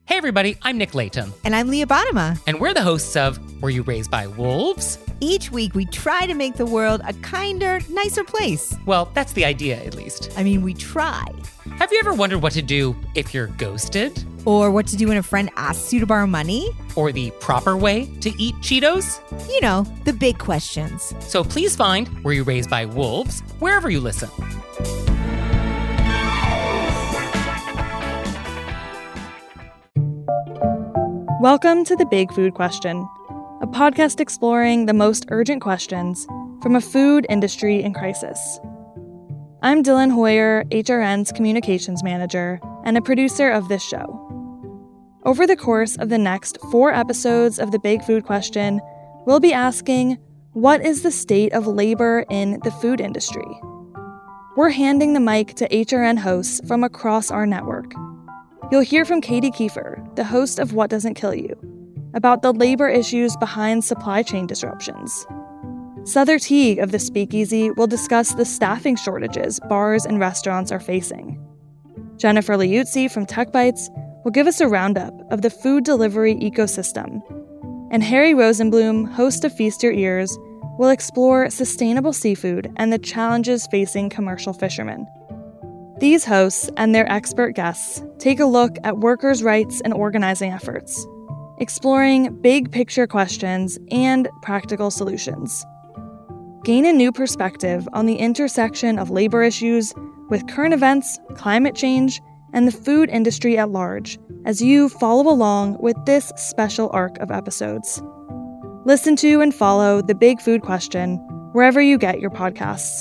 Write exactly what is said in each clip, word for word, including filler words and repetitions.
Hey everybody, I'm Nick Layton. And I'm Leah Bottima. And we're the hosts of Were You Raised by Wolves? Each week we try to make the world a kinder, nicer place. Well, that's the idea, at least. I mean, we try. Have you ever wondered what to do if you're ghosted? Or what to do when a friend asks you to borrow money? Or the proper way to eat Cheetos? You know, the big questions. So please find Were You Raised by Wolves wherever you listen. Welcome to The Big Food Question, a podcast exploring the most urgent questions from a food industry in crisis. I'm Dylan Hoyer, H R N's communications manager and a producer of this show. Over the course of the next four episodes of The Big Food Question, we'll be asking, what is the state of labor in the food industry? We're handing the mic to H R N hosts from across our network. You'll hear from Katie Kiefer, the host of What Doesn't Kill You, about the labor issues behind supply chain disruptions. Souther Teague of The Speakeasy will discuss the staffing shortages bars and restaurants are facing. Jennifer Liuzzi from Tech Bites will give us a roundup of the food delivery ecosystem. And Harry Rosenblum, host of Feast Your Ears, will explore sustainable seafood and the challenges facing commercial fishermen. These hosts and their expert guests take a look at workers' rights and organizing efforts, exploring big-picture questions and practical solutions. Gain a new perspective on the intersection of labor issues with current events, climate change, and the food industry at large as you follow along with this special arc of episodes. Listen to and follow The Big Food Question wherever you get your podcasts.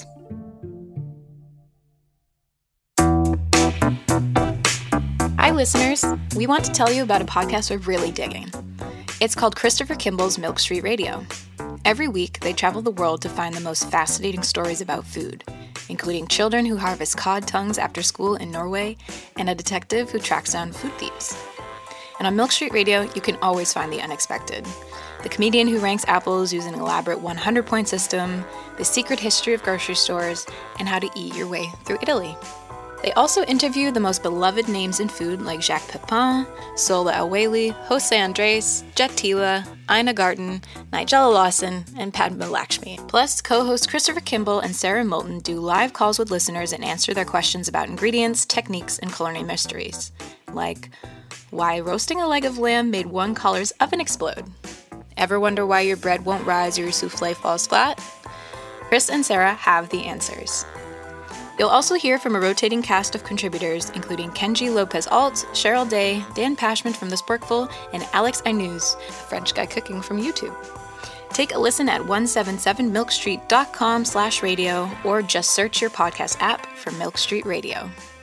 Hi, listeners. We want to tell you about a podcast we're really digging. It's called Christopher Kimball's Milk Street Radio. Every week, they travel the world to find the most fascinating stories about food, including children who harvest cod tongues after school in Norway and a detective who tracks down food thieves. And on Milk Street Radio, you can always find the unexpected. The comedian who ranks apples using an elaborate one hundred point system, the secret history of grocery stores, and how to eat your way through Italy. They also interview the most beloved names in food like Jacques Pepin, Sola El-Waylly, Jose Andres, Jet Tila, Ina Garten, Nigella Lawson, and Padma Lakshmi. Plus, co-hosts Christopher Kimball and Sarah Moulton do live calls with listeners and answer their questions about ingredients, techniques, and culinary mysteries. Like, why roasting a leg of lamb made one color's oven explode? Ever wonder why your bread won't rise or your souffle falls flat? Chris and Sarah have the answers. You'll also hear from a rotating cast of contributors, including Kenji Lopez-Alt, Cheryl Day, Dan Pashman from The Sporkful, and Alex Aynouz, a French guy cooking from YouTube. Take a listen at one seventy-seven milk street dot com slash radio or just search your podcast app for Milk Street Radio.